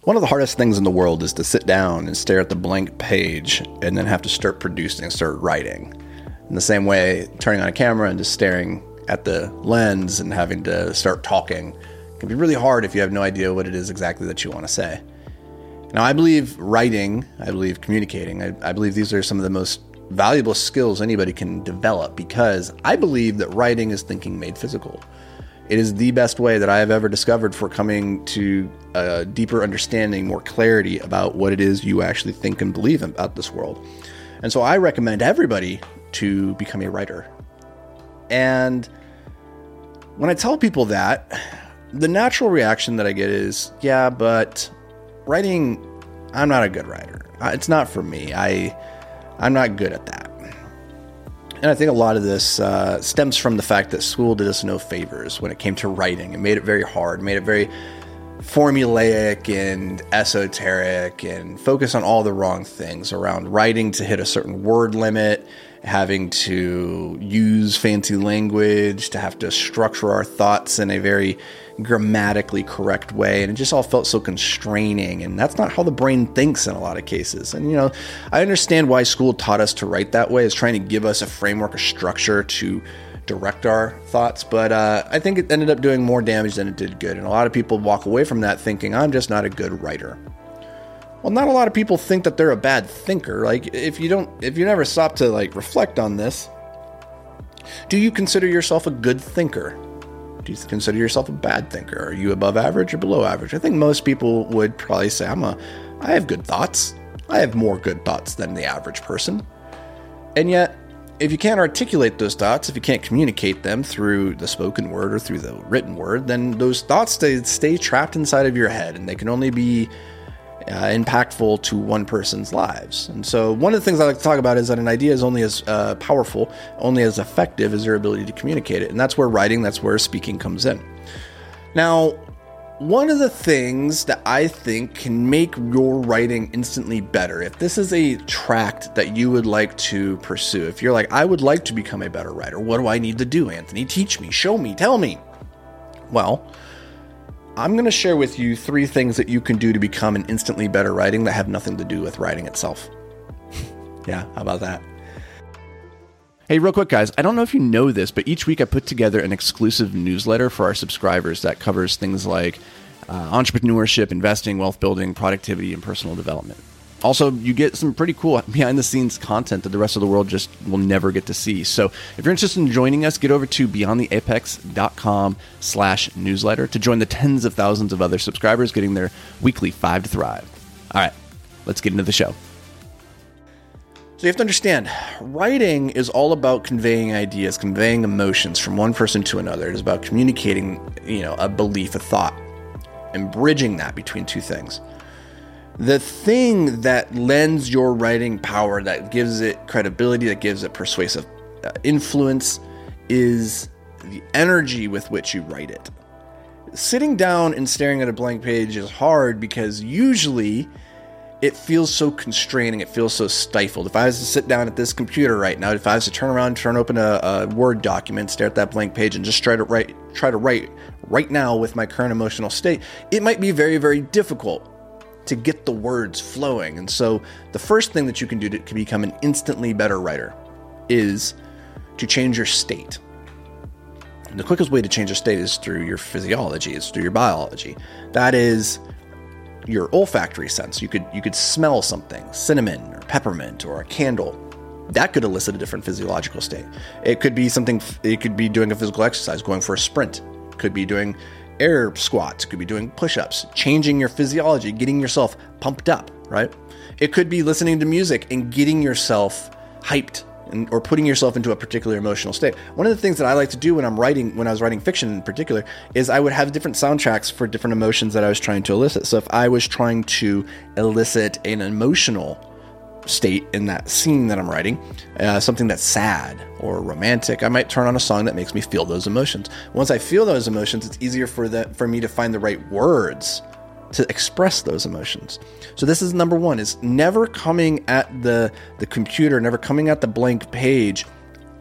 One of the hardest things in the world is to sit down and stare at the blank page and then have to start producing, start writing. In the same way, turning on a camera and just staring at the lens and having to start talking can be really hard if you have no idea what it is exactly that you want to say. Now, I believe writing, I believe communicating, I believe these are some of the most valuable skills anybody can develop, because I believe that writing is thinking made physical. It is the best way that I have ever discovered for coming to a deeper understanding, more clarity about what it is you actually think and believe about this world. And so I recommend everybody to become a writer. And when I tell people that, the natural reaction that I get is, yeah, but writing, I'm not a good writer. It's not for me. I'm not good at that. And I think a lot of this stems from the fact that school did us no favors when it came to writing. It made it very hard, made it very formulaic and esoteric, and focus on all the wrong things around writing to hit a certain word limit, having to use fancy language, to have to structure our thoughts in a very grammatically correct way. And it just all felt so constraining. And that's not how the brain thinks in a lot of cases. And, I understand why school taught us to write that way, is trying to give us a framework, a structure to direct our thoughts. But I think it ended up doing more damage than it did good. And a lot of people walk away from that thinking, I'm just not a good writer. Well, not a lot of people think that they're a bad thinker. Like, if you never stop to reflect on this, do you consider yourself a good thinker? Do you consider yourself a bad thinker? Are you above average or below average? I think most people would probably say, I have good thoughts. I have more good thoughts than the average person. And yet, if you can't articulate those thoughts, if you can't communicate them through the spoken word or through the written word, then those thoughts stay trapped inside of your head, and they can only be impactful to one person's lives. And so one of the things I like to talk about is that an idea is only as powerful, only as effective as your ability to communicate it. And that's where writing, that's where speaking comes in. Now, one of the things that I think can make your writing instantly better, if this is a tract that you would like to pursue, if you're like, I would like to become a better writer, what do I need to do, Anthony? Teach me, show me, tell me. Well, I'm going to share with you 3 things that you can do to become an instantly better writing that have nothing to do with writing itself. Yeah, how about that? Hey, real quick, guys. I don't know if you know this, but each week I put together an exclusive newsletter for our subscribers that covers things like entrepreneurship, investing, wealth building, productivity, and personal development. Also, you get some pretty cool behind-the-scenes content that the rest of the world just will never get to see. So if you're interested in joining us, get over to beyondtheapex.com/newsletter to join the tens of thousands of other subscribers getting their weekly 5 to Thrive. All right, let's get into the show. So you have to understand, writing is all about conveying ideas, conveying emotions from one person to another. It is about communicating, a belief, a thought, and bridging that between two things. The thing that lends your writing power, that gives it credibility, that gives it persuasive influence, is the energy with which you write it. Sitting down and staring at a blank page is hard because usually it feels so constraining, it feels so stifled. If I was to sit down at this computer right now, if I was to turn open a Word document, stare at that blank page, and just try to write right now with my current emotional state, it might be very, very difficult to get the words flowing. And so the first thing that you can do to become an instantly better writer is to change your state. And the quickest way to change your state is through your physiology, it's through your biology. That is your olfactory sense. You could smell something, cinnamon or peppermint or a candle. That could elicit a different physiological state. It could be doing a physical exercise, going for a sprint. It could be doing air squats. It could be doing push-ups, changing your physiology, getting yourself pumped up, right? It could be listening to music and getting yourself hyped or putting yourself into a particular emotional state. One of the things that I like to do when I was writing fiction in particular, is I would have different soundtracks for different emotions that I was trying to elicit. So if I was trying to elicit an emotional state in that scene that I'm writing, something that's sad or romantic, I might turn on a song that makes me feel those emotions. Once I feel those emotions, it's easier for me to find the right words to express those emotions. So this is number one, is never coming at the computer, never coming at the blank page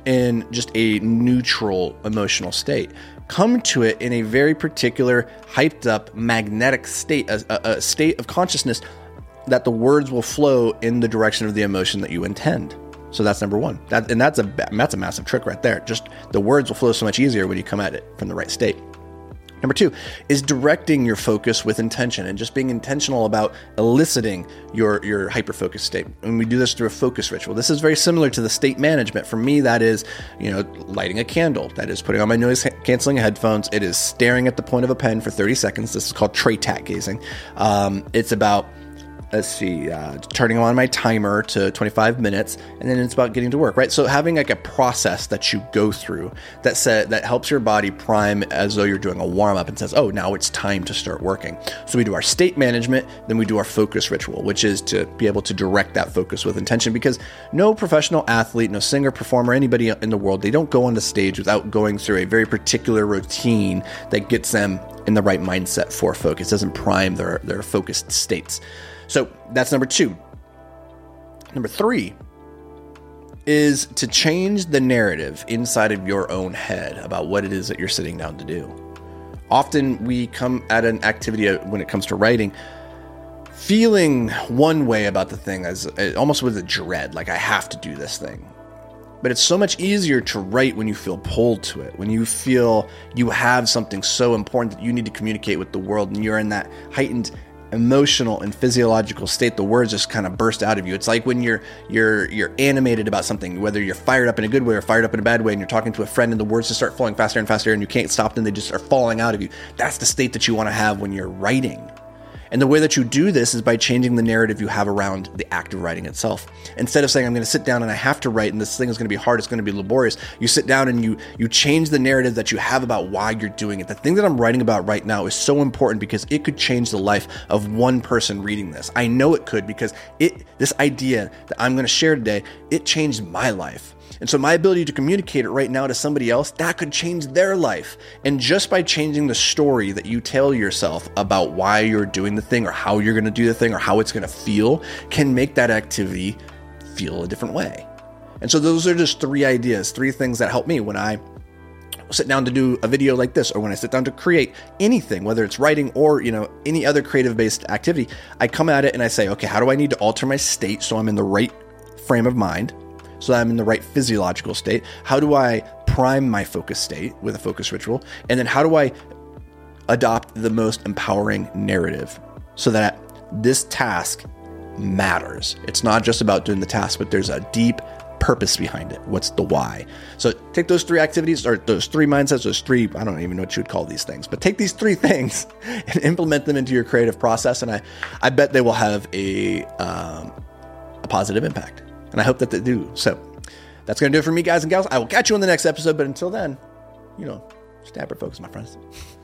in just a neutral emotional state. Come to it in a very particular, hyped up, magnetic state, a state of consciousness that the words will flow in the direction of the emotion that you intend. So that's number one. That's a massive trick right there. Just the words will flow so much easier when you come at it from the right state. Number two is directing your focus with intention and just being intentional about eliciting your hyper-focused state. And we do this through a focus ritual. This is very similar to the state management. For me, that is, lighting a candle. That is putting on my noise-canceling headphones. It is staring at the point of a pen for 30 seconds. This is called tray-tack gazing. It's about turning on my timer to 25 minutes, and then it's about getting to work, right? So having like a process that you go through that helps your body prime as though you're doing a warm-up and says, oh, now it's time to start working. So we do our state management, then we do our focus ritual, which is to be able to direct that focus with intention, because no professional athlete, no singer, performer, anybody in the world, they don't go on the stage without going through a very particular routine that gets them in the right mindset for focus, doesn't prime their focused states. So that's number two. Number three is to change the narrative inside of your own head about what it is that you're sitting down to do. Often we come at an activity when it comes to writing, feeling one way about the thing, as almost with a dread, like I have to do this thing. But it's so much easier to write when you feel pulled to it, when you feel you have something so important that you need to communicate with the world, and you're in that heightened emotional and physiological state. The words just kind of burst out of you. It's like when you're animated about something, whether you're fired up in a good way or fired up in a bad way, and you're talking to a friend and the words just start flowing faster and faster and you can't stop them. They just are falling out of you. That's the state that you want to have when you're writing. And the way that you do this is by changing the narrative you have around the act of writing itself. Instead of saying, I'm going to sit down and I have to write and this thing is going to be hard, it's going to be laborious, you sit down and you change the narrative that you have about why you're doing it. The thing that I'm writing about right now is so important because it could change the life of one person reading this. I know it could, because this idea that I'm going to share today, it changed my life. And so my ability to communicate it right now to somebody else, that could change their life. And just by changing the story that you tell yourself about why you're doing the thing or how you're going to do the thing or how it's going to feel, can make that activity feel a different way. And so those are just three ideas, three things that help me when I sit down to do a video like this, or when I sit down to create anything, whether it's writing or, any other creative based activity. I come at it and I say, okay, how do I need to alter my state so I'm in the right frame of mind? So I'm in the right physiological state? How do I prime my focus state with a focus ritual? And then how do I adopt the most empowering narrative so that this task matters? It's not just about doing the task, but there's a deep purpose behind it. What's the why? So take those three activities, or those three mindsets, those three, I don't even know what you would call these things, but take these three things and implement them into your creative process. And I bet they will have a positive impact. And I hope that they do. So that's going to do it for me, guys and gals. I will catch you on the next episode. But until then, stay hyper focused, my friends.